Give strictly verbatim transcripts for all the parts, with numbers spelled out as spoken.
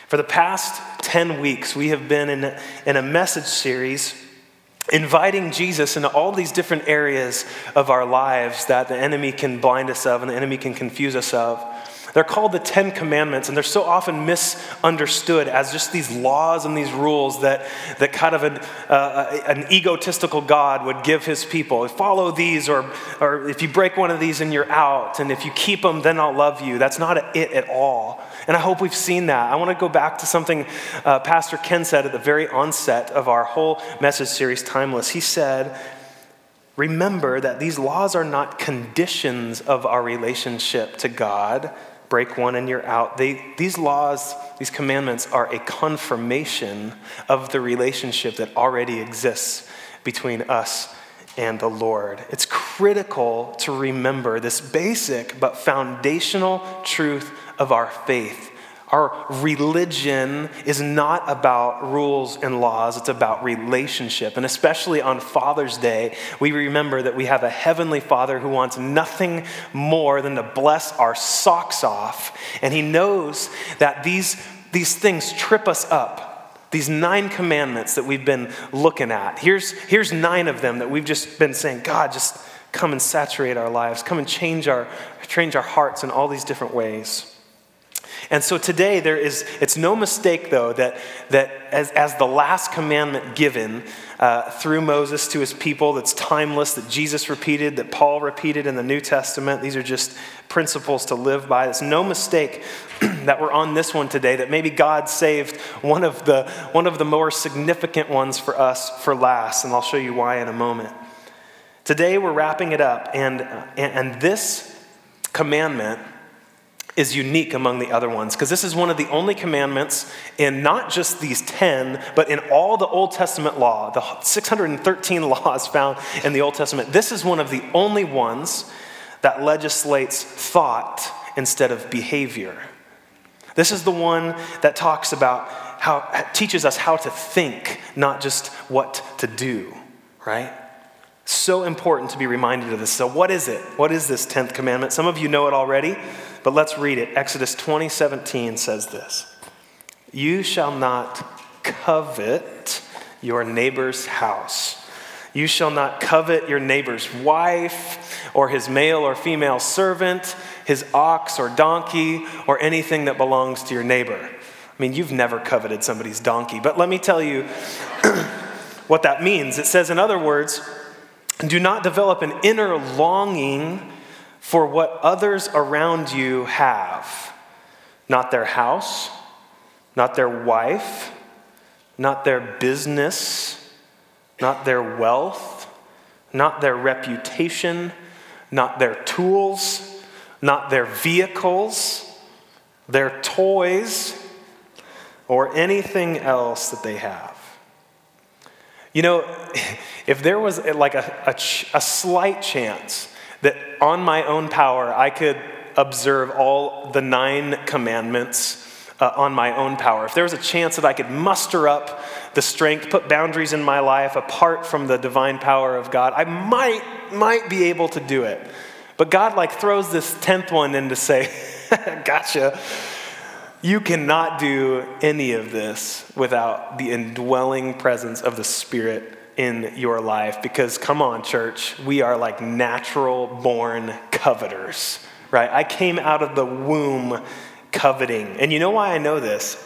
For the past ten weeks, we have been in a, in a message series inviting Jesus into all these different areas of our lives that the enemy can blind us of and the enemy can confuse us of. They're called the Ten Commandments, and they're so often misunderstood as just these laws and these rules that, that kind of an, uh, an egotistical God would give his people. Follow these, or, or if you break one of these and you're out, and if you keep them, then I'll love you. That's not it at all. And I hope we've seen that. I want to go back to something uh, Pastor Ken said at the very onset of our whole message series, Timeless. He said, remember that these laws are not conditions of our relationship to God. Break one and you're out. They, these laws, these commandments are a confirmation of the relationship that already exists between us and the Lord. It's critical to remember this basic but foundational truth of our faith. Our religion is not about rules and laws, it's about relationship. And especially on Father's Day, we remember that we have a heavenly Father who wants nothing more than to bless our socks off. And he knows that these, these things trip us up. These nine commandments that we've been looking at. Here's, here's nine of them that we've just been saying, God, just come and saturate our lives. Come and change our, change our hearts in all these different ways. And so today there is, it's no mistake though that, that as, as the last commandment given uh, through Moses to his people, that's timeless, that Jesus repeated, that Paul repeated in the New Testament. These are just principles to live by. It's no mistake that we're on this one today, that maybe God saved one of the, one of the more significant ones for us for last. And I'll show you why in a moment. Today we're wrapping it up, and, and, and this commandment is unique among the other ones, because this is one of the only commandments in not just these ten, but in all the Old Testament law, the six hundred thirteen laws found in the Old Testament. This is one of the only ones that legislates thought instead of behavior. This is the one that talks about how, teaches us how to think, not just what to do, right? So important to be reminded of this. So what is it? What is this tenth commandment? Some of you know it already, but let's read it. Exodus twenty seventeen says this. You shall not covet your neighbor's house. You shall not covet your neighbor's wife or his male or female servant, his ox or donkey, or anything that belongs to your neighbor. I mean, you've never coveted somebody's donkey, but let me tell you what that means. It says, in other words, do not develop an inner longing for what others around you have. Not their house, not their wife, not their business, not their wealth, not their reputation, not their tools, not their vehicles, their toys, or anything else that they have. You know, if there was like a, a, a slight chance that on my own power I could observe all the nine commandments uh, on my own power, if there was a chance that I could muster up the strength, put boundaries in my life apart from the divine power of God, I might, might be able to do it. But God like throws this tenth one in to say, gotcha. You cannot do any of this without the indwelling presence of the Spirit in your life. Because come on, church, we are like natural born coveters, right? I came out of the womb coveting. And you know why I know this?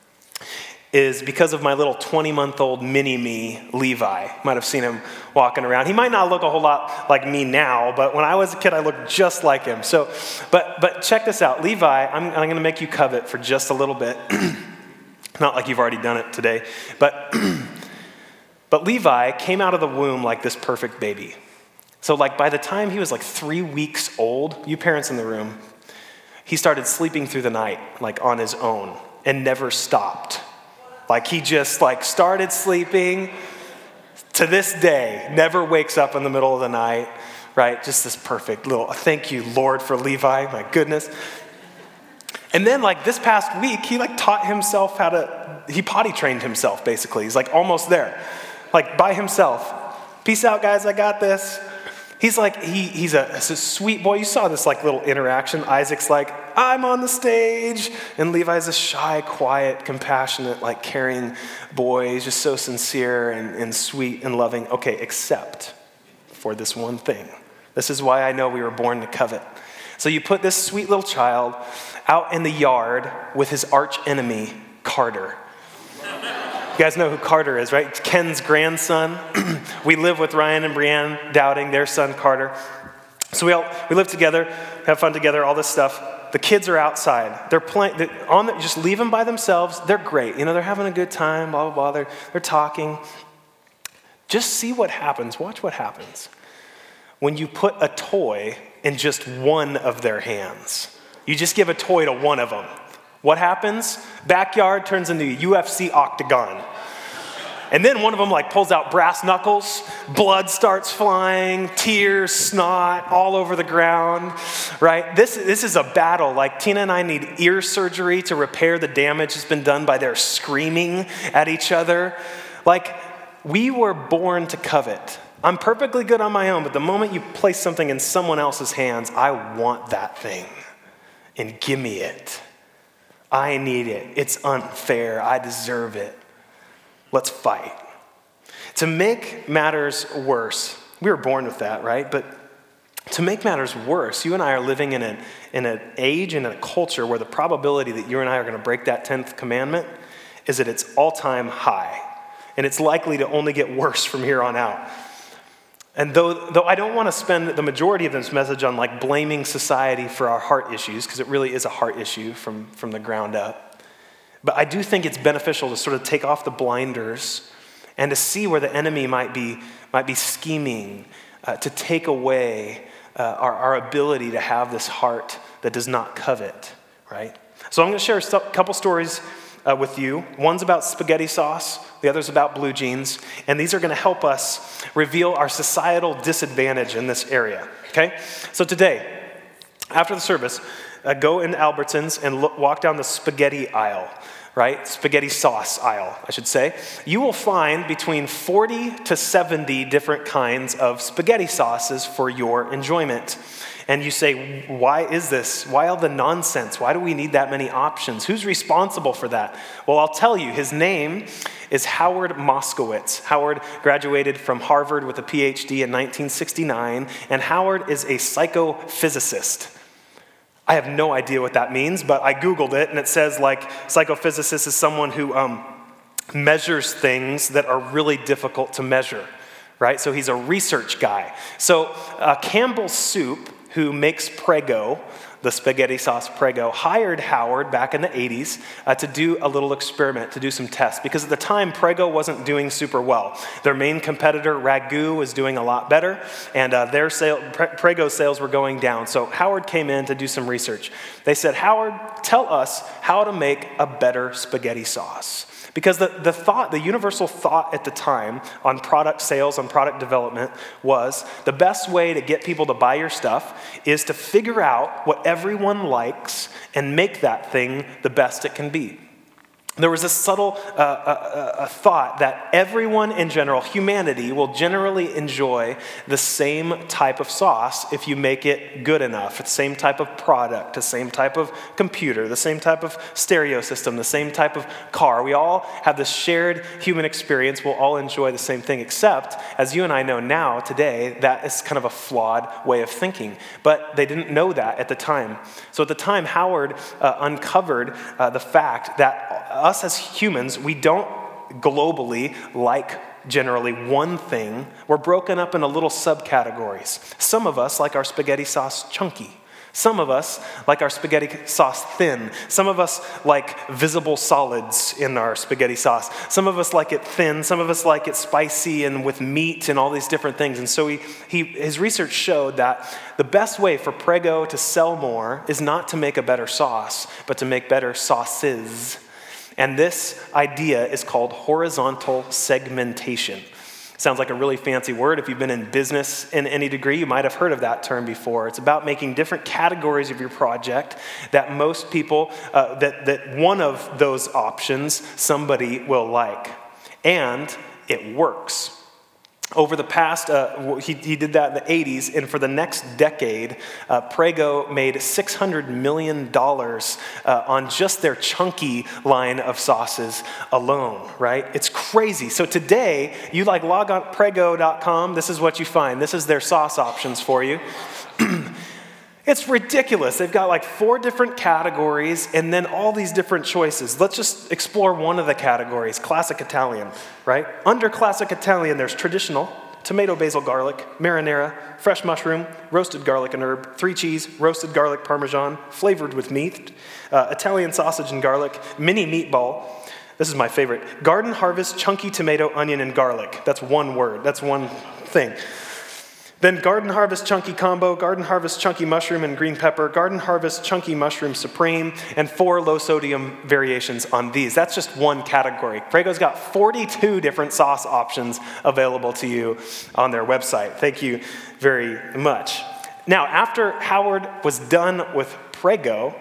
Is because of my little twenty-month-old mini-me, Levi. Might have seen him walking around. He might not look a whole lot like me now, but when I was a kid, I looked just like him. So, but but check this out. Levi, I'm, I'm going to make you covet for just a little bit. Not like you've already done it today. But, but Levi came out of the womb like this perfect baby. So like by the time he was like three weeks old, you parents in the room, he started sleeping through the night, like on his own, and never stopped. Like he just like started sleeping to this day, never wakes up in the middle of the night, right? Just this perfect little, thank you, Lord, for Levi, my goodness. And then like this past week, he like taught himself how to, he potty trained himself basically. He's like almost there, like by himself. Peace out, guys, I got this. He's like, he he's a, he's a sweet boy. You saw this like little interaction. Isaac's like, I'm on the stage. And Levi's a shy, quiet, compassionate, like caring boy. He's just so sincere and, and sweet and loving. Okay, except for this one thing. This is why I know we were born to covet. So you put this sweet little child out in the yard with his arch enemy, Carter. You guys know who Carter is, right? Ken's grandson. We live with Ryan and Brianne Dowding, their son Carter. So we all we live together, have fun together, all this stuff. The kids are outside. They're playing. They're on the, just leave them by themselves. They're great. You know, they're having a good time. Blah blah blah. They're they're talking. Just see what happens. Watch what happens when you put a toy in just one of their hands. You just give a toy to one of them. What happens? Backyard turns into a U F C octagon. And then one of them like pulls out brass knuckles, blood starts flying, tears, snot all over the ground, right? This, this is a battle. Like Tina and I need ear surgery to repair the damage that's been done by their screaming at each other. Like we were born to covet. I'm perfectly good on my own, but the moment you place something in someone else's hands, I want that thing. And give me it. I need it. It's unfair. I deserve it. Let's fight. To make matters worse, we were born with that, right? But to make matters worse, you and I are living in, a, in an age and a culture where the probability that you and I are going to break that tenth commandment is at its all-time high. And it's likely to only get worse from here on out. And though, though I don't want to spend the majority of this message on like blaming society for our heart issues, because it really is a heart issue from, from the ground up, but I do think it's beneficial to sort of take off the blinders and to see where the enemy might be, might be scheming uh, to take away uh, our, our ability to have this heart that does not covet, right? So I'm going to share a couple stories uh, with you. One's about spaghetti sauce. The other's about blue jeans. And these are going to help us reveal our societal disadvantage in this area, okay? So today, after the service, uh, go into Albertsons and look, walk down the spaghetti aisle, right? Spaghetti sauce aisle, I should say. You will find between forty to seventy different kinds of spaghetti sauces for your enjoyment. And you say, why is this? Why all the nonsense? Why do we need that many options? Who's responsible for that? Well, I'll tell you, his name is Howard Moskowitz. Howard graduated from Harvard with a P H D in nineteen sixty-nine, and Howard is a psychophysicist. I have no idea what that means, but I Googled it, and it says, like, psychophysicist is someone who um, measures things that are really difficult to measure, right? So he's a research guy. So uh, Campbell's Soup, who makes Prego, the spaghetti sauce Prego, hired Howard back in the eighties uh, to do a little experiment, to do some tests. Because at the time, Prego wasn't doing super well. Their main competitor, Ragu, was doing a lot better, and uh, their sale, Pre- Prego sales were going down. So Howard came in to do some research. They said, Howard, tell us how to make a better spaghetti sauce. Because the, the thought, the universal thought at the time on product sales, on product development was the best way to get people to buy your stuff is to figure out what everyone likes and make that thing the best it can be. There was a subtle uh, uh, uh, thought that everyone in general, humanity, will generally enjoy the same type of sauce if you make it good enough. It's the same type of product, the same type of computer, the same type of stereo system, the same type of car. We all have this shared human experience. We'll all enjoy the same thing, except, as you and I know now, today, that is kind of a flawed way of thinking. But they didn't know that at the time. So at the time, Howard uh, uncovered uh, the fact that us as humans, we don't globally like generally one thing. We're broken up into little subcategories. Some of us like our spaghetti sauce chunky. Some of us like our spaghetti sauce thin. Some of us like visible solids in our spaghetti sauce. Some of us like it thin. Some of us like it spicy and with meat and all these different things. And so he, he, his research showed that the best way for Prego to sell more is not to make a better sauce, but to make better sauces. And this idea is called horizontal segmentation. Sounds like a really fancy word. If you've been in business in any degree, you might have heard of that term before. It's about making different categories of your project that most people, uh, that, that one of those options somebody will like. And it works. Over the past, uh, he, he did that in the eighties, and for the next decade, uh, Prego made six hundred million dollars uh, on just their chunky line of sauces alone, right? It's crazy. So today, you like log on prego dot com, this is what you find. This is their sauce options for you. It's ridiculous. They've got like four different categories and then all these different choices. Let's just explore one of the categories, classic Italian, right? Under classic Italian, there's traditional, tomato, basil, garlic, marinara, fresh mushroom, roasted garlic and herb, three cheese, roasted garlic parmesan, flavored with meat, uh, Italian sausage and garlic, mini meatball. This is my favorite. Garden Harvest, chunky tomato, onion, and garlic. That's one word. That's one thing. Then Garden Harvest Chunky Combo, Garden Harvest Chunky Mushroom and Green Pepper, Garden Harvest Chunky Mushroom Supreme, and four low-sodium variations on these. That's just one category. Prego's got forty-two different sauce options available to you on their website. Thank you very much. Now, after Howard was done with Prego,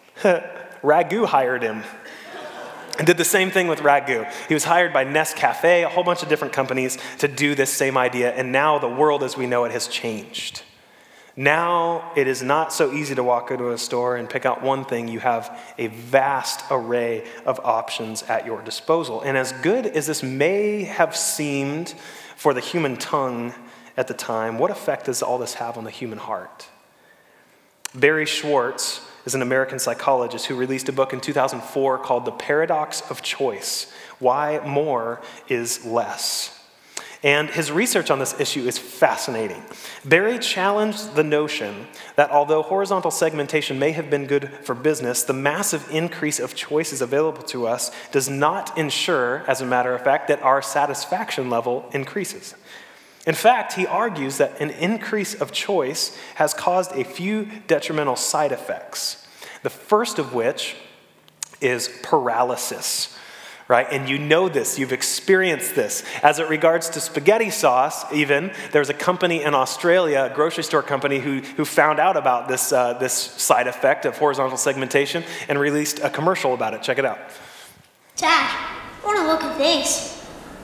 Ragu hired him. And did the same thing with Ragu. He was hired by Nescafe, a whole bunch of different companies, to do this same idea. And now the world as we know it has changed. Now it is not so easy to walk into a store and pick out one thing. You have a vast array of options at your disposal. And as good as this may have seemed for the human tongue at the time, what effect does all this have on the human heart? Barry Schwartz is an American psychologist who released a book in two thousand four called The Paradox of Choice: Why More is Less. And his research on this issue is fascinating. Barry challenged the notion that although horizontal segmentation may have been good for business, the massive increase of choices available to us does not ensure, as a matter of fact, that our satisfaction level increases. In fact, he argues that an increase of choice has caused a few detrimental side effects. The first of which is paralysis, right? And you know this, you've experienced this. As it regards to spaghetti sauce, even, there's a company in Australia, a grocery store company, who, who found out about this, uh, this side effect of horizontal segmentation and released a commercial about it. Check it out. Dad, I want to look at this.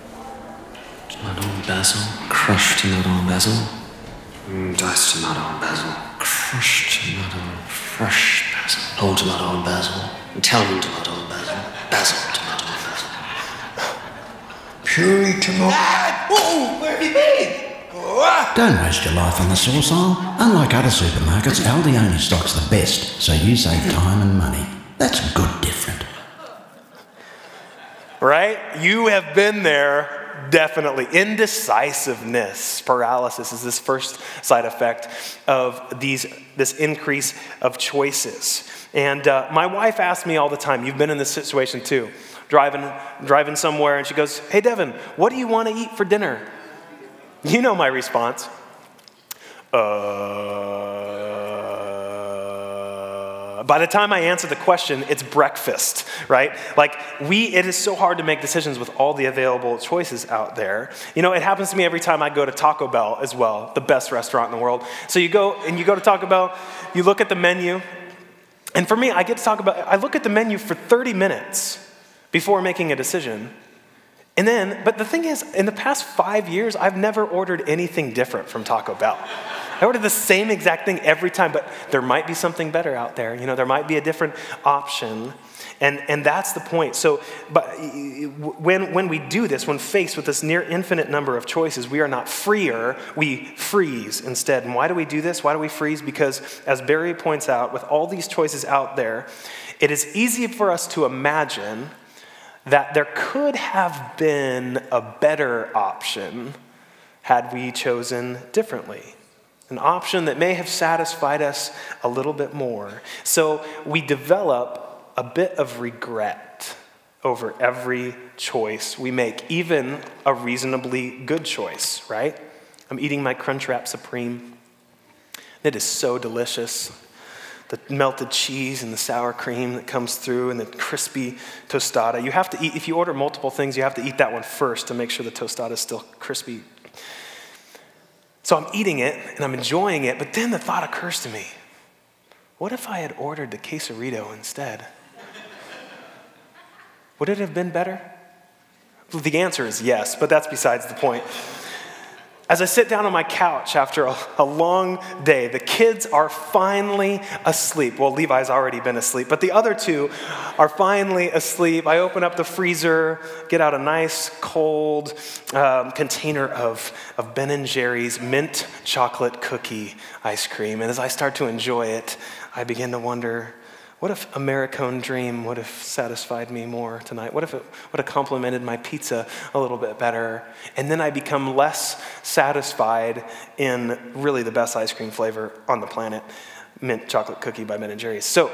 Tomato and basil, crushed tomato and basil, mm, diced tomato and basil, crushed tomato and fresh basil, whole tomato and basil, Italian tomato and basil, basil tomato and basil, puree tomato. Dad! Whoa! Where have you been? Don't waste your life on the sauce aisle. Unlike other supermarkets, Aldi only stocks the best, so you save time and money. That's good different. Right? You have been there. Definitely. Indecisiveness, paralysis is this first side effect of these this increase of choices. And uh, my wife asks me all the time, you've been in this situation too, driving, driving somewhere, and she goes, hey, Devin, what do you want to eat for dinner? You know my response. Uh... By the time I answer the question, it's breakfast, right? Like, we, it is so hard to make decisions with all the available choices out there. You know, it happens to me every time I go to Taco Bell as well, the best restaurant in the world. So you go, and you go to Taco Bell, you look at the menu, and for me, I get to talk about, I look at the menu for thirty minutes before making a decision. And then, but the thing is, in the past five years, I've never ordered anything different from Taco Bell. I order the same exact thing every time, but there might be something better out there. You know, there might be a different option. And and that's the point. So, but when when we do this, when faced with this near infinite number of choices, we are not freer, we freeze instead. And why do we do this? Why do we freeze? Because, as Barry points out, with all these choices out there, it is easy for us to imagine that there could have been a better option had we chosen differently. An option that may have satisfied us a little bit more. So we develop a bit of regret over every choice we make, even a reasonably good choice, right? I'm eating my Crunchwrap Supreme. It is so delicious. The melted cheese and the sour cream that comes through and the crispy tostada. You have to eat, if you order multiple things, you have to eat that one first to make sure the tostada is still crispy. So I'm eating it and I'm enjoying it, but then the thought occurs to me, what if I had ordered the quesarito instead? Would it have been better? Well, the answer is yes, but that's besides the point. As I sit down on my couch after a, a long day, the kids are finally asleep. Well, Levi's already been asleep, but the other two are finally asleep. I open up the freezer, get out a nice cold um, container of, of Ben and Jerry's mint chocolate cookie ice cream. And as I start to enjoy it, I begin to wonder, what if Americone Dream would have satisfied me more tonight? What if it would have complemented my pizza a little bit better? And then I become less satisfied in really the best ice cream flavor on the planet, mint chocolate cookie by Ben and Jerry's. So,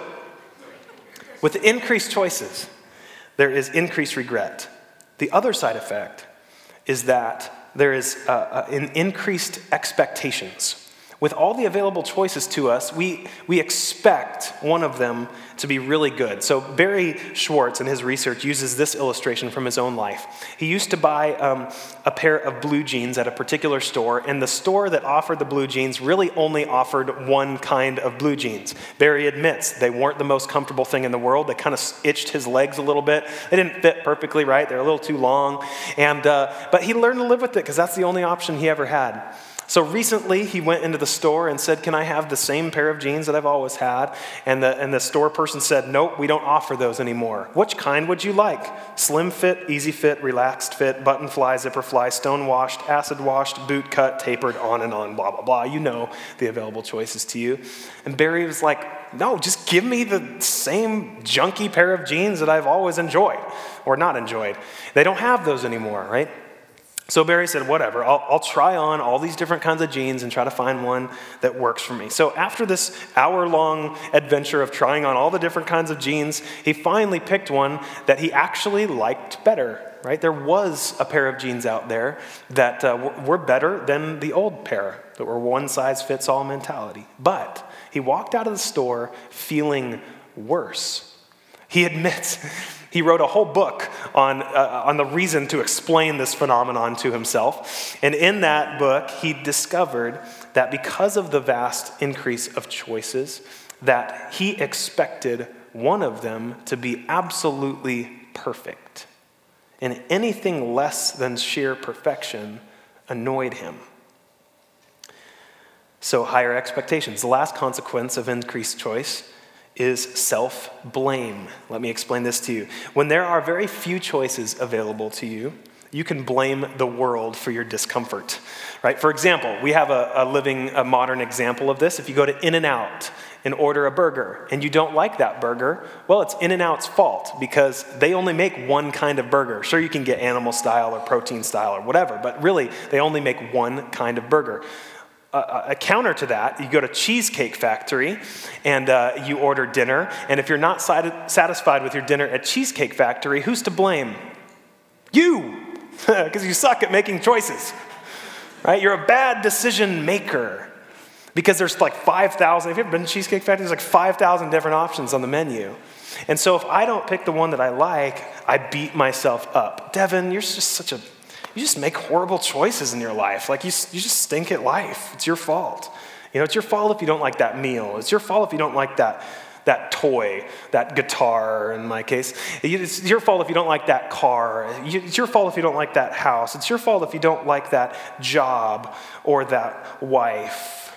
with increased choices, there is increased regret. The other side effect is that there is uh, uh, an increased expectations. With all the available choices to us, we, we expect one of them to be really good. So Barry Schwartz in his research uses this illustration from his own life. He used to buy um, a pair of blue jeans at a particular store, and the store that offered the blue jeans really only offered one kind of blue jeans. Barry admits they weren't the most comfortable thing in the world. They kind of itched his legs a little bit. They didn't fit perfectly right. They're a little too long. And uh, but he learned to live with it because that's the only option he ever had. So recently, he went into the store and said, can I have the same pair of jeans that I've always had? And the, and the store person said, nope, we don't offer those anymore. Which kind would you like? Slim fit, easy fit, relaxed fit, button fly, zipper fly, stone washed, acid washed, boot cut, tapered, on and on, blah, blah, blah. You know the available choices to you. And Barry was like, no, just give me the same junky pair of jeans that I've always enjoyed, or not enjoyed. They don't have those anymore, right? So Barry said, whatever, I'll, I'll try on all these different kinds of jeans and try to find one that works for me. So after this hour-long adventure of trying on all the different kinds of jeans, he finally picked one that he actually liked better, right? There was a pair of jeans out there that uh, were better than the old pair, that were one-size-fits-all mentality. But he walked out of the store feeling worse. He admits he wrote a whole book on, uh, on the reason to explain this phenomenon to himself. And in that book, he discovered that because of the vast increase of choices, that he expected one of them to be absolutely perfect. And anything less than sheer perfection annoyed him. So higher expectations. The last consequence of increased choice is self-blame. Let me explain this to you. When there are very few choices available to you, you can blame the world for your discomfort, right? For example, we have a, a living, a modern example of this. If you go to In-N-Out and order a burger and you don't like that burger, well, it's In-N-Out's fault because they only make one kind of burger. Sure, you can get animal style or protein style or whatever, but really, they only make one kind of burger. A, a counter to that, you go to Cheesecake Factory and uh, you order dinner, and if you're not sat- satisfied with your dinner at Cheesecake Factory, who's to blame? You, because you suck at making choices, right? You're a bad decision maker because there's like five thousand, have you ever been to Cheesecake Factory? There's like five thousand different options on the menu. And so if I don't pick the one that I like, I beat myself up. Devin, you're just such a You just make horrible choices in your life. Like you, you just stink at life. It's your fault. You know, it's your fault if you don't like that meal. It's your fault if you don't like that, that toy, that guitar in my case. It's your fault if you don't like that car. It's your fault if you don't like that house. It's your fault if you don't like that job or that wife.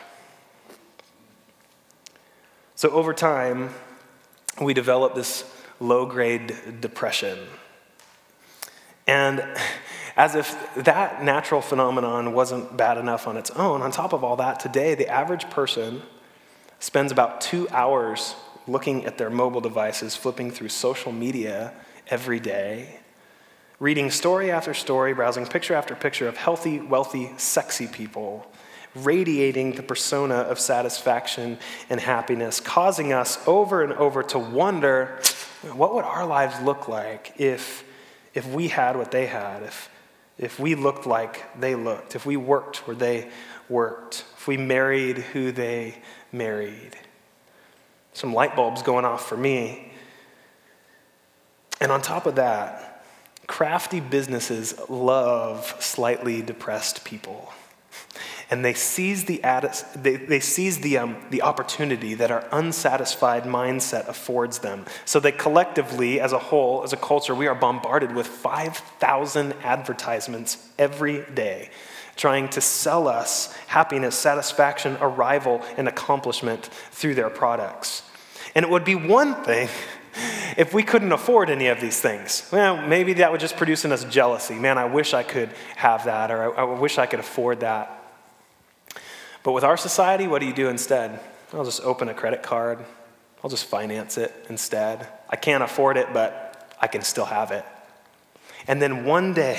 So over time, we develop this low-grade depression. And as if that natural phenomenon wasn't bad enough on its own, on top of all that, today the average person spends about two hours looking at their mobile devices, flipping through social media every day, reading story after story, browsing picture after picture of healthy, wealthy, sexy people, radiating the persona of satisfaction and happiness, causing us over and over to wonder, what would our lives look like if, if we had what they had, if If we looked like they looked, if we worked where they worked, if we married who they married. Some light bulbs going off for me. And on top of that, crafty businesses love slightly depressed people. And they seize the they, they seize the um, the opportunity that our unsatisfied mindset affords them. So they collectively, as a whole, as a culture, we are bombarded with five thousand advertisements every day. trying to sell us happiness, satisfaction, arrival, and accomplishment through their products. And it would be one thing if we couldn't afford any of these things. Well, maybe that would just produce in us jealousy. Man, I wish I could have that, or I, I wish I could afford that. But with our society, what do you do instead? I'll just open a credit card. I'll just finance it instead. I can't afford it, but I can still have it. And then one day,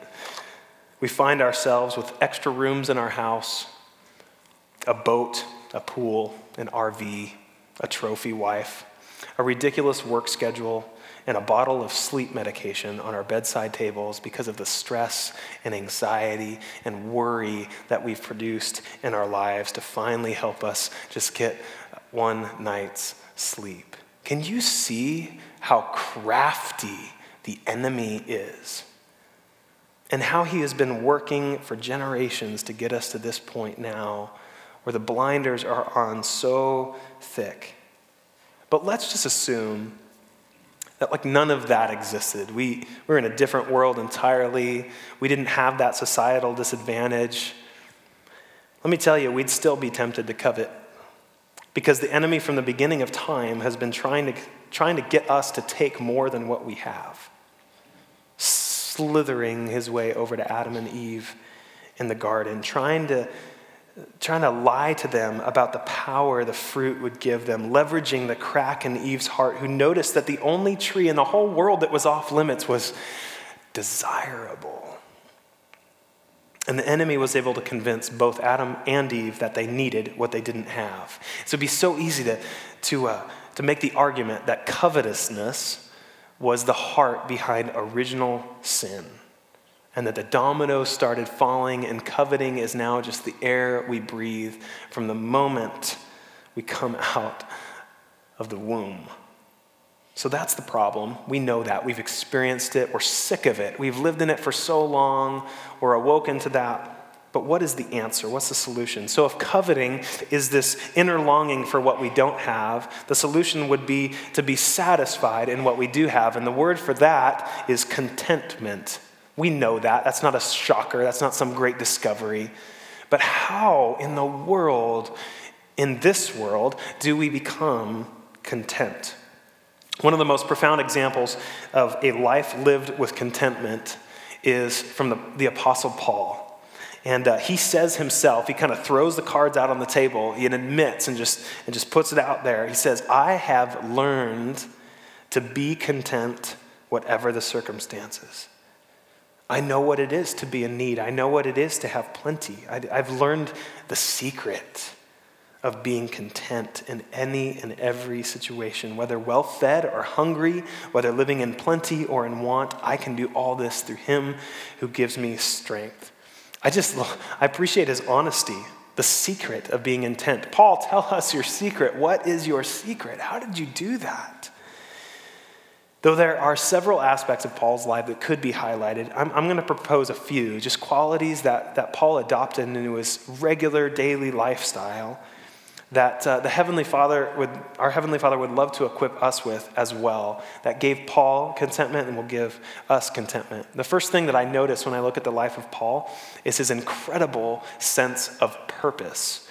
we find ourselves with extra rooms in our house, a boat, a pool, an R V, a trophy wife, a ridiculous work schedule, and a bottle of sleep medication on our bedside tables because of the stress and anxiety and worry that we've produced in our lives to finally help us just get one night's sleep. Can you see how crafty the enemy is? And how he has been working for generations to get us to this point now where the blinders are on so thick. But let's just assume that like none of that existed. We we're in a different world entirely. We didn't have that societal disadvantage. Let me tell you, we'd still be tempted to covet because the enemy from the beginning of time has been trying to trying to get us to take more than what we have. Slithering his way over to Adam and Eve in the garden, trying to trying to lie to them about the power the fruit would give them, leveraging the crack in Eve's heart, who noticed that the only tree in the whole world that was off limits was desirable. And the enemy was able to convince both Adam and Eve that they needed what they didn't have. So it'd be so easy to, to, uh, to make the argument that covetousness was the heart behind original sin, and that the dominoes started falling, and coveting is now just the air we breathe from the moment we come out of the womb. So that's the problem. We know that. We've experienced it. We're sick of it. We've lived in it for so long. We're awoken to that. But what is the answer? What's the solution? So if coveting is this inner longing for what we don't have, the solution would be to be satisfied in what we do have. And the word for that is contentment. We know that. That's not a shocker. That's not some great discovery. But how in the world, in this world, do we become content? One of the most profound examples of a life lived with contentment is from the, the Apostle Paul. And uh, he says himself, he kind of throws the cards out on the table, he admits and just, and just puts it out there. He says, I have learned to be content whatever the circumstances. I know what it is to be in need. I know what it is to have plenty. I, I've learned the secret of being content in any and every situation, whether well-fed or hungry, whether living in plenty or in want. I can do all this through him who gives me strength. I just, I appreciate his honesty, the secret of being intent. Paul, tell us your secret. What is your secret? How did you do that? Though there are several aspects of Paul's life that could be highlighted, I'm, I'm going to propose a few, just qualities that, that Paul adopted into his regular daily lifestyle that uh, the Heavenly Father would, our Heavenly Father would love to equip us with as well, that gave Paul contentment and will give us contentment. The first thing that I notice when I look at the life of Paul is his incredible sense of purpose.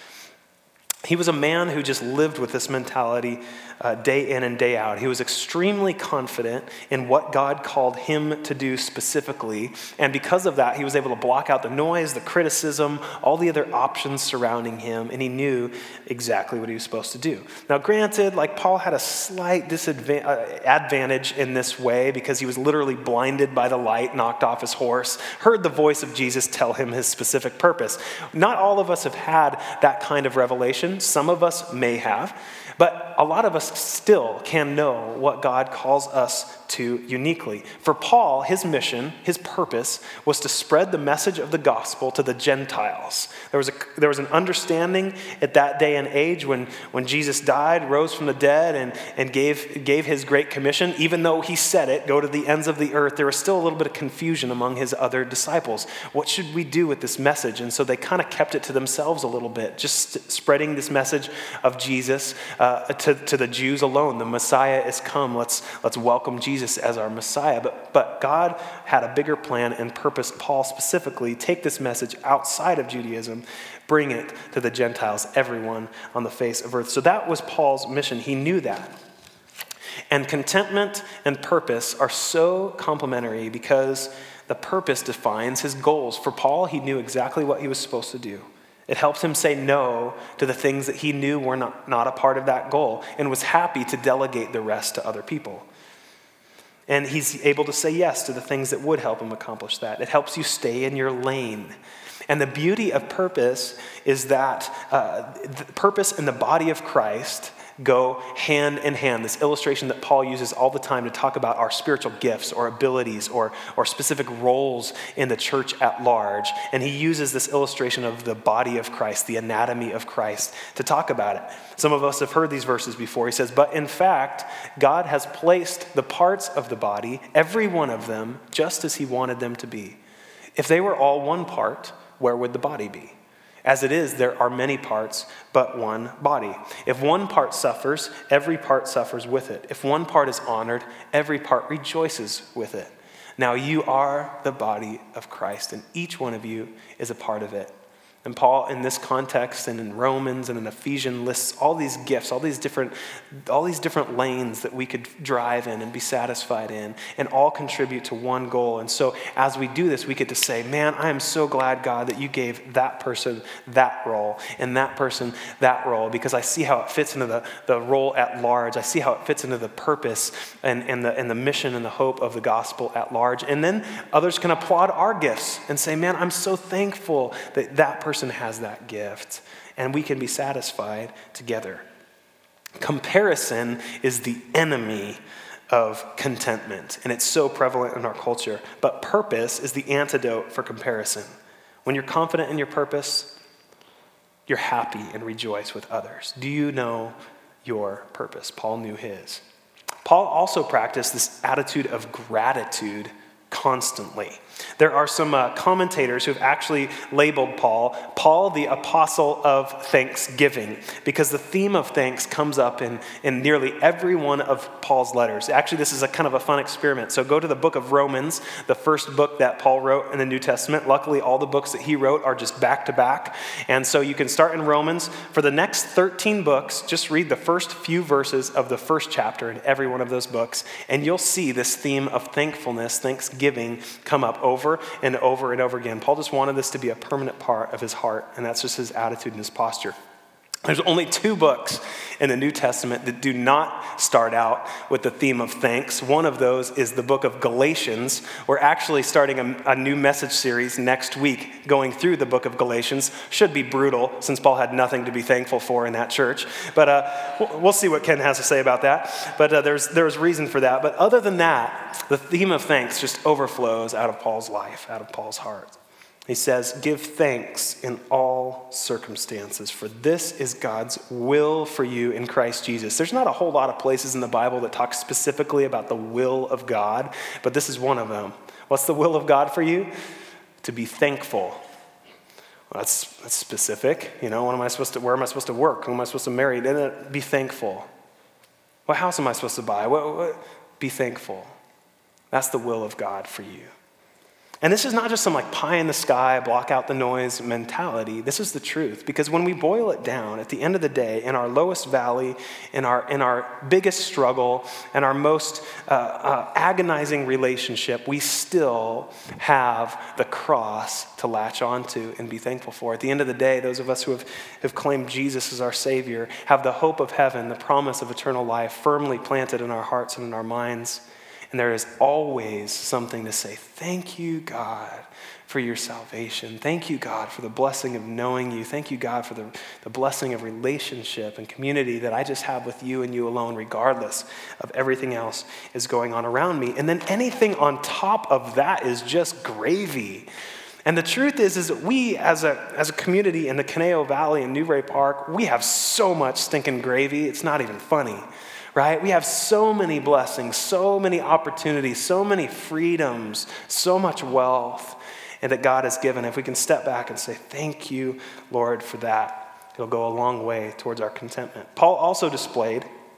He was a man who just lived with this mentality uh, day in and day out. He was extremely confident in what God called him to do specifically. And because of that, he was able to block out the noise, the criticism, all the other options surrounding him. And he knew exactly what he was supposed to do. Now, granted, like Paul had a slight disadvantage uh, advantage in this way because he was literally blinded by the light, knocked off his horse, heard the voice of Jesus tell him his specific purpose. Not all of us have had that kind of revelation. Some of us may have, but a lot of us still can know what God calls us to uniquely. For Paul, his mission, his purpose was to spread the message of the gospel to the Gentiles. There was a, there was an understanding at that day and age when, when Jesus died, rose from the dead, and, and gave, gave his great commission. Even though he said it, go to the ends of the earth, there was still a little bit of confusion among his other disciples. What should we do with this message? And so they kind of kept it to themselves a little bit, just spreading this message of Jesus uh, to, to the Jews alone. The Messiah is come. Let's, let's welcome Jesus Jesus as our Messiah. But, but God had a bigger plan and purposed Paul specifically take this message outside of Judaism, bring it to the Gentiles, everyone on the face of earth. So that was Paul's mission. He knew that. And contentment and purpose are so complementary because the purpose defines his goals. For Paul, he knew exactly what he was supposed to do. It helped him say no to the things that he knew were not, not a part of that goal and was happy to delegate the rest to other people. And he's able to say yes to the things that would help him accomplish that. It helps you stay in your lane. And the beauty of purpose is that uh, the purpose and the body of Christ go hand in hand. This illustration that Paul uses all the time to talk about our spiritual gifts or abilities or, or specific roles in the church at large. And he uses this illustration of the body of Christ, the anatomy of Christ, to talk about it. Some of us have heard these verses before. He says, but in fact, God has placed the parts of the body, every one of them, just as he wanted them to be. If they were all one part, where would the body be? As it is, there are many parts, but one body. If one part suffers, every part suffers with it. If one part is honored, every part rejoices with it. Now you are the body of Christ, and each one of you is a part of it. And Paul, in this context, and in Romans and in Ephesians, lists all these gifts, all these different, all these different lanes that we could drive in and be satisfied in, and all contribute to one goal. And so, as we do this, we get to say, "Man, I am so glad, God, that you gave that person that role and that person that role, because I see how it fits into the, the role at large. I see how it fits into the purpose and, and the and the mission and the hope of the gospel at large." And then others can applaud our gifts and say, "Man, I'm so thankful that that person." person has that gift, and we can be satisfied together. Comparison is the enemy of contentment, and it's so prevalent in our culture. But purpose is the antidote for comparison. When you're confident in your purpose, you're happy and rejoice with others. Do you know your purpose? Paul knew his. Paul also practiced this attitude of gratitude constantly. There are some uh, commentators who have actually labeled Paul, Paul the apostle of thanksgiving, because the theme of thanks comes up in, in nearly every one of Paul's letters. Actually, this is a kind of a fun experiment. So go to the book of Romans, the first book that Paul wrote in the New Testament. Luckily, all the books that he wrote are just back to back. And so you can start in Romans. For the next thirteen books, just read the first few verses of the first chapter in every one of those books, and you'll see this theme of thankfulness, thanksgiving, come up over and over and over again. Paul just wanted this to be a permanent part of his heart, and that's just his attitude and his posture. There's only two books in the New Testament that do not start out with the theme of thanks. One of those is the book of Galatians. We're actually starting a, a new message series next week going through the book of Galatians. Should be brutal since Paul had nothing to be thankful for in that church. But uh, we'll see what Ken has to say about that. But uh, there's there's reason for that. But other than that, the theme of thanks just overflows out of Paul's life, out of Paul's heart. He says, "Give thanks in all circumstances, for this is God's will for you in Christ Jesus." There's not a whole lot of places in the Bible that talk specifically about the will of God, but this is one of them. What's the will of God for you? To be thankful. Well, that's, that's specific. You know, what am I supposed to, where am I supposed to work? Who am I supposed to marry? Then be thankful. What house am I supposed to buy? What, what? Be thankful. That's the will of God for you. And this is not just some like pie in the sky, block out the noise mentality. This is the truth, because when we boil it down, at the end of the day, in our lowest valley, in our in our biggest struggle, and our most uh, uh, agonizing relationship, we still have the cross to latch onto and be thankful for. At the end of the day, those of us who have, have claimed Jesus as our Savior have the hope of heaven, the promise of eternal life firmly planted in our hearts and in our minds. And there is always something to say, thank you, God, for your salvation. Thank you, God, for the blessing of knowing you. Thank you, God, for the, the blessing of relationship and community that I just have with you and you alone, regardless of everything else is going on around me. And then anything on top of that is just gravy. And the truth is, is that we as a, as a community in the Conejo Valley and Newbury Park, we have so much stinking gravy, it's not even funny. Right? We have so many blessings, so many opportunities, so many freedoms, so much wealth, and that God has given. If we can step back and say, thank you, Lord, for that, it'll go a long way towards our contentment. Paul also displayed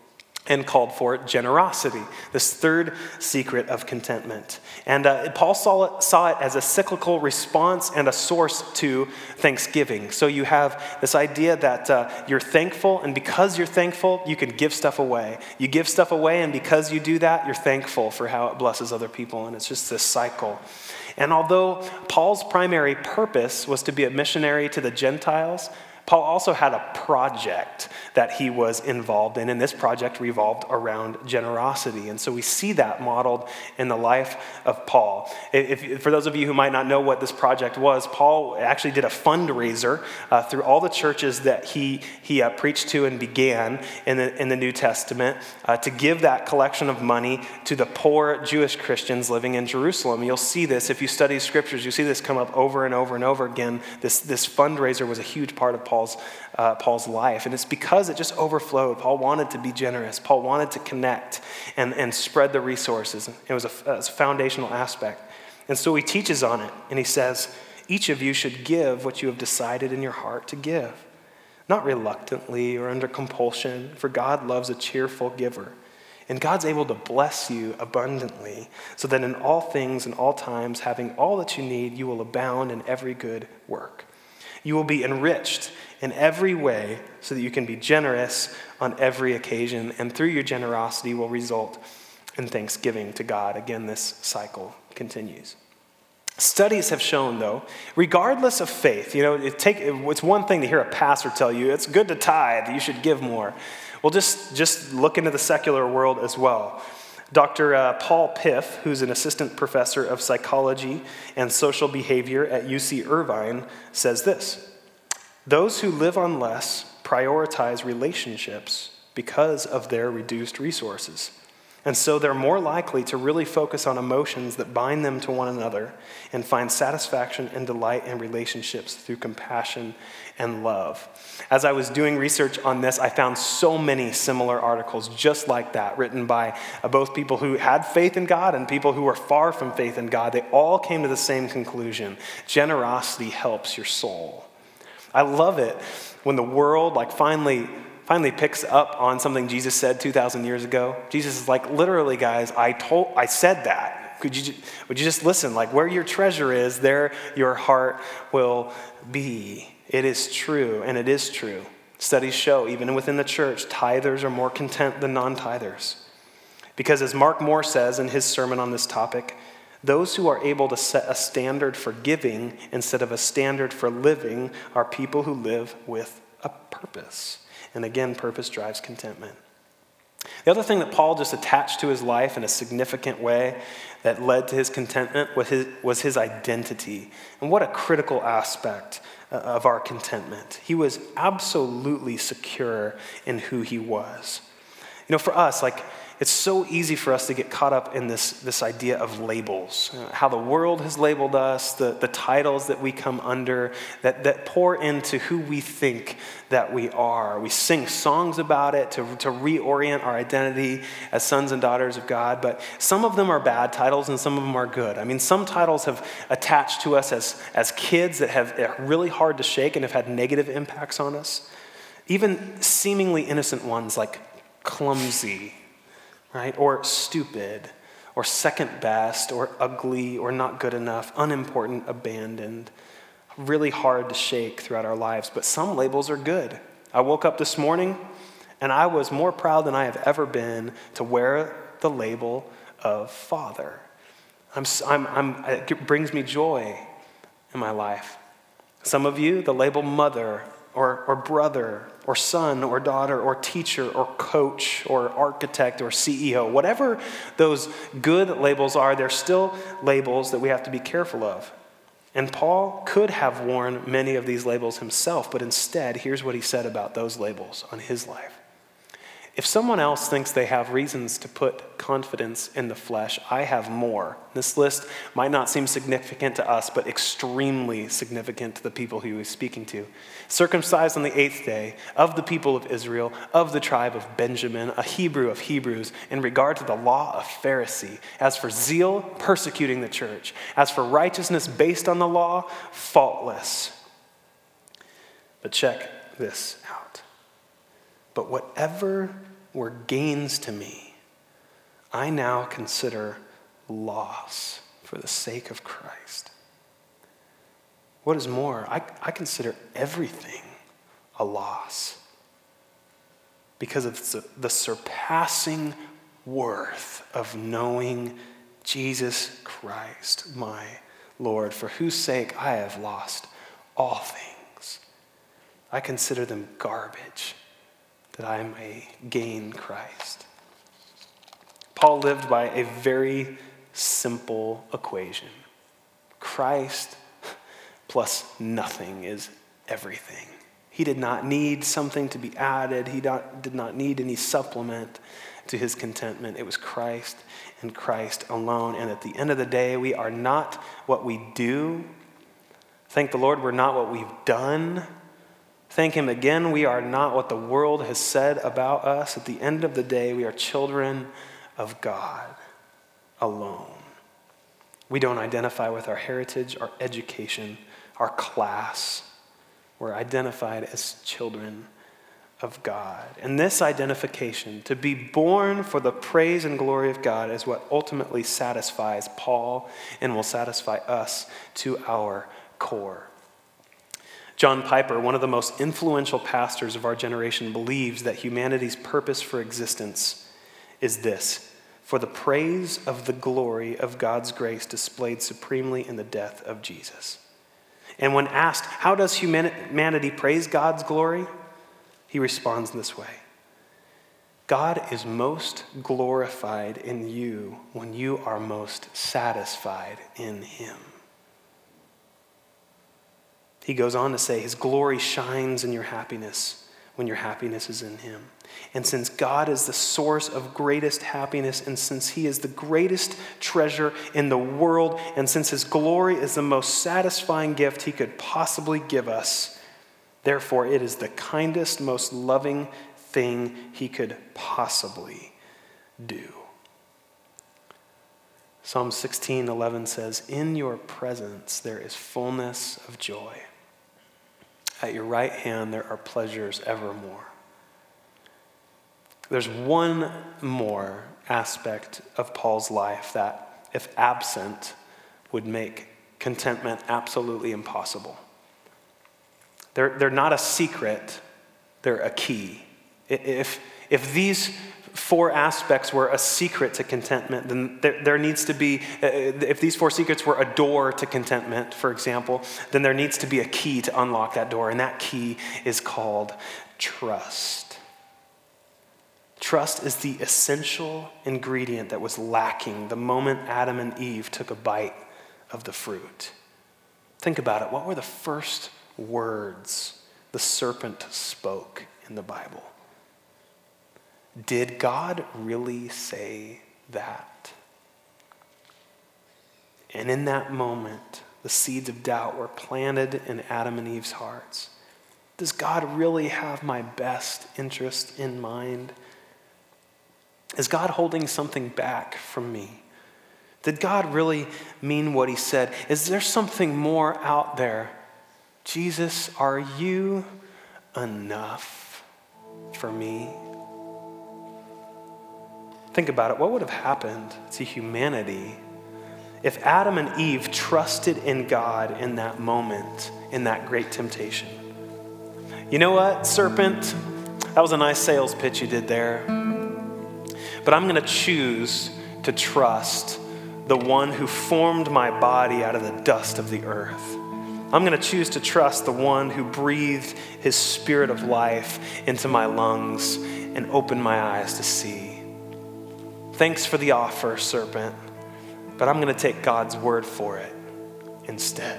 and called for generosity, this third secret of contentment. And uh, Paul saw it, saw it as a cyclical response and a source to thanksgiving. So you have this idea that uh, you're thankful, and because you're thankful, you can give stuff away. You give stuff away, and because you do that, you're thankful for how it blesses other people, and it's just this cycle. And although Paul's primary purpose was to be a missionary to the Gentiles, Paul also had a project that he was involved in, and this project revolved around generosity. And so we see that modeled in the life of Paul. If, for those of you who might not know what this project was, Paul actually did a fundraiser uh, through all the churches that he, he uh, preached to and began in the, in the New Testament uh, to give that collection of money to the poor Jewish Christians living in Jerusalem. You'll see this, if you study scriptures, you see this come up over and over and over again. This, this fundraiser was a huge part of Paul Paul's, uh, Paul's life. And it's because it just overflowed. Paul wanted to be generous. Paul wanted to connect and, and spread the resources. It was, a, it was a foundational aspect. And so he teaches on it. And he says, each of you should give what you have decided in your heart to give. Not reluctantly or under compulsion, for God loves a cheerful giver. And God's able to bless you abundantly, so that in all things and all times, having all that you need, you will abound in every good work. You will be enriched in every way so that you can be generous on every occasion, and through your generosity will result in thanksgiving to God. Again, this cycle continues. Studies have shown, though, regardless of faith, you know, it take, it's one thing to hear a pastor tell you, it's good to tithe, you should give more. Well, just, just look into the secular world as well. Doctor Uh, Paul Piff, who's an assistant professor of psychology and social behavior at U C Irvine, says this: those who live on less prioritize relationships because of their reduced resources. And so they're more likely to really focus on emotions that bind them to one another and find satisfaction and delight in relationships through compassion and love. As I was doing research on this, I found so many similar articles just like that, written by uh, both people who had faith in God and people who were far from faith in God. They all came to the same conclusion: generosity helps your soul. I love it when the world like finally finally picks up on something Jesus said two thousand years ago. Jesus is like, literally, guys, I told, I said that. Could you, would you just listen? Like, where your treasure is, there your heart will be. It is true, and it is true. Studies show, even within the church, tithers are more content than non-tithers. Because as Mark Moore says in his sermon on this topic, those who are able to set a standard for giving instead of a standard for living are people who live with a purpose. And again, purpose drives contentment. The other thing that Paul just attached to his life in a significant way that led to his contentment was his, was his identity. And what a critical aspect of our contentment. He was absolutely secure in who he was. You know, for us, like, it's so easy for us to get caught up in this, this idea of labels, uh, how the world has labeled us, the, the titles that we come under that, that pour into who we think that we are. We sing songs about it to, to reorient our identity as sons and daughters of God, but some of them are bad titles and some of them are good. I mean, some titles have attached to us as, as kids that have are really hard to shake and have had negative impacts on us. Even seemingly innocent ones like clumsy, right? Or stupid, or second best, or ugly, or not good enough, unimportant, abandoned. Really hard to shake throughout our lives, but some labels are good. I woke up this morning, and I was more proud than I have ever been to wear the label of father. I'm, I'm, I'm, it brings me joy in my life. Some of you, the label mother, or, or brother, or son, or daughter, or teacher, or coach, or architect, or C E O. Whatever those good labels are, they're still labels that we have to be careful of. And Paul could have worn many of these labels himself, but instead, here's what he said about those labels on his life. If someone else thinks they have reasons to put confidence in the flesh, I have more. This list might not seem significant to us, but extremely significant to the people he was speaking to. Circumcised on the eighth day, of the people of Israel, of the tribe of Benjamin, a Hebrew of Hebrews, in regard to the law, a Pharisee. As for zeal, persecuting the church. As for righteousness based on the law, faultless. But check this out. But whatever were gains to me, I now consider loss for the sake of Christ. What is more, I, I consider everything a loss because of the, the surpassing worth of knowing Jesus Christ, my Lord, for whose sake I have lost all things. I consider them garbage that I may gain Christ. Paul lived by a very simple equation. Christ plus nothing is everything. He did not need something to be added. He not, did not need any supplement to his contentment. It was Christ and Christ alone. And at the end of the day, we are not what we do. Thank the Lord, we're not what we've done. Thank him again, we are not what the world has said about us. At the end of the day, we are children of God alone. We don't identify with our heritage, our education, our class. We're identified as children of God. And this identification, to be born for the praise and glory of God, is what ultimately satisfies Paul and will satisfy us to our core. John Piper, one of the most influential pastors of our generation, believes that humanity's purpose for existence is this: for the praise of the glory of God's grace displayed supremely in the death of Jesus. And when asked, how does humanity praise God's glory? He responds this way: God is most glorified in you when you are most satisfied in him. He goes on to say, his glory shines in your happiness when your happiness is in him. And since God is the source of greatest happiness, and since he is the greatest treasure in the world, and since his glory is the most satisfying gift he could possibly give us, therefore it is the kindest, most loving thing he could possibly do. Psalm sixteen eleven says, in your presence there is fullness of joy. At your right hand there are pleasures evermore. There's one more aspect of Paul's life that, if absent, would make contentment absolutely impossible. They're, they're not a secret, they're a key. If, if these four aspects were a secret to contentment, then there, there needs to be, if these four secrets were a door to contentment, for example, then there needs to be a key to unlock that door, and that key is called trust. Trust is the essential ingredient that was lacking the moment Adam and Eve took a bite of the fruit. Think about it. What were the first words the serpent spoke in the Bible? Did God really say that? And in that moment, the seeds of doubt were planted in Adam and Eve's hearts. Does God really have my best interest in mind? Is God holding something back from me? Did God really mean what he said? Is there something more out there? Jesus, are you enough for me? Think about it. What would have happened to humanity if Adam and Eve trusted in God in that moment, in that great temptation? You know what, serpent? That was a nice sales pitch you did there. But I'm going to choose to trust the one who formed my body out of the dust of the earth. I'm going to choose to trust the one who breathed his spirit of life into my lungs and opened my eyes to see. Thanks for the offer, serpent, but I'm going to take God's word for it instead.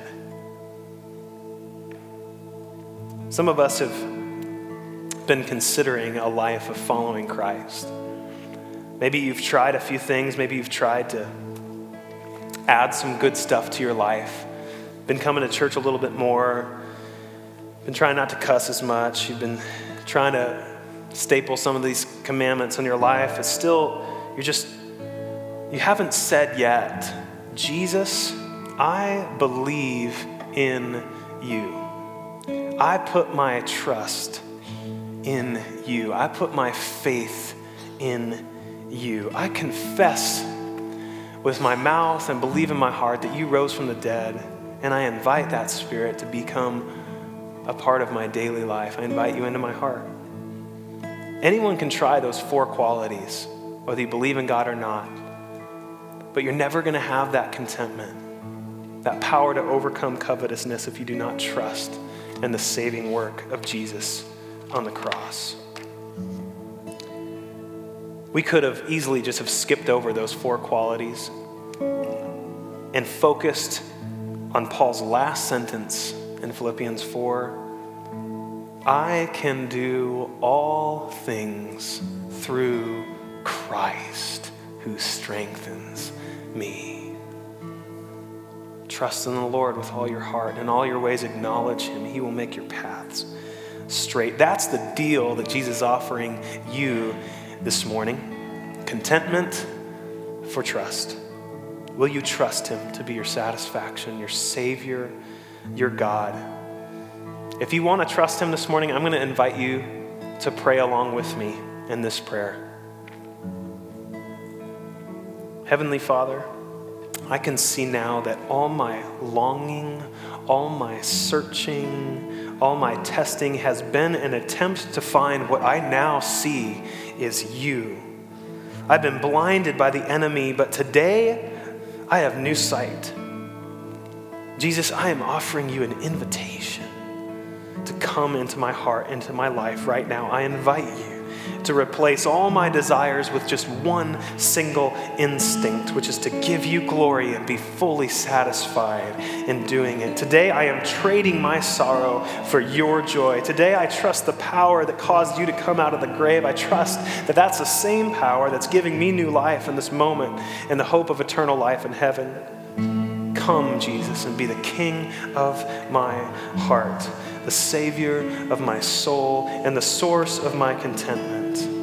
Some of us have been considering a life of following Christ. Maybe you've tried a few things. Maybe you've tried to add some good stuff to your life. Been coming to church a little bit more. Been trying not to cuss as much. You've been trying to staple some of these commandments in your life. It's still, you're just, you haven't said yet, Jesus, I believe in you. I put my trust in you. I put my faith in you. I confess with my mouth and believe in my heart that you rose from the dead, and I invite that Spirit to become a part of my daily life. I invite you into my heart. Anyone can try those four qualities, whether you believe in God or not, but you're never going to have that contentment, that power to overcome covetousness if you do not trust in the saving work of Jesus on the cross. We could have easily just have skipped over those four qualities and focused on Paul's last sentence in Philippians four. I can do all things through Christ who strengthens me. Trust in the Lord with all your heart, and in all your ways acknowledge him. He will make your paths straight. That's the deal that Jesus is offering you this morning. Contentment for trust. Will you trust him to be your satisfaction, your Savior, your God? If you want to trust him this morning, I'm going to invite you to pray along with me in this prayer. Heavenly Father, I can see now that all my longing, all my searching, all my testing has been an attempt to find what I now see is you. I've been blinded by the enemy, but today I have new sight. Jesus, I am offering you an invitation to come into my heart, into my life right now. I invite you to replace all my desires with just one single instinct, which is to give you glory and be fully satisfied in doing it. Today, I am trading my sorrow for your joy. Today, I trust the power that caused you to come out of the grave. I trust that that's the same power that's giving me new life in this moment and the hope of eternal life in heaven. Come, Jesus, and be the King of my heart, the Savior of my soul, and the source of my contentment.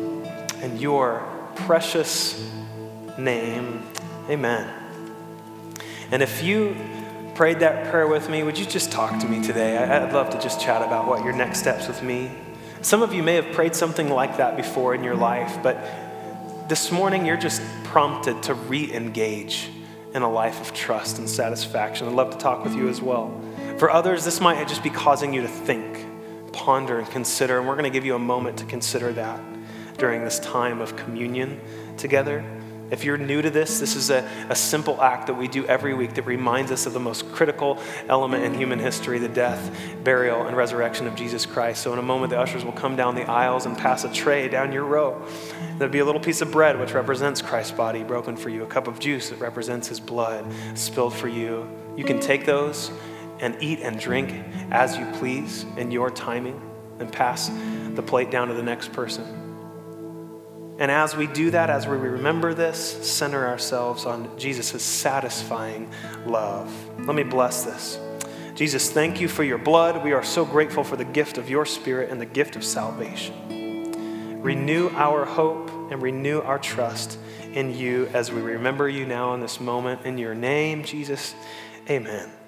In your precious name, amen. And if you prayed that prayer with me, would you just talk to me today? I'd love to just chat about what your next steps with me. Some of you may have prayed something like that before in your life, but this morning you're just prompted to re-engage in a life of trust and satisfaction. I'd love to talk with you as well. For others, this might just be causing you to think, ponder, and consider, and we're going to give you a moment to consider that during this time of communion together. If you're new to this, this is a, a simple act that we do every week that reminds us of the most critical element in human history, the death, burial, and resurrection of Jesus Christ. So in a moment, the ushers will come down the aisles and pass a tray down your row. There'll be a little piece of bread, which represents Christ's body broken for you, a cup of juice that represents his blood spilled for you. You can take those and eat and drink as you please in your timing, and pass the plate down to the next person. And as we do that, as we remember this, center ourselves on Jesus' satisfying love. Let me bless this. Jesus, thank you for your blood. We are so grateful for the gift of your Spirit and the gift of salvation. Renew our hope and renew our trust in you as we remember you now in this moment. In your name, Jesus, amen.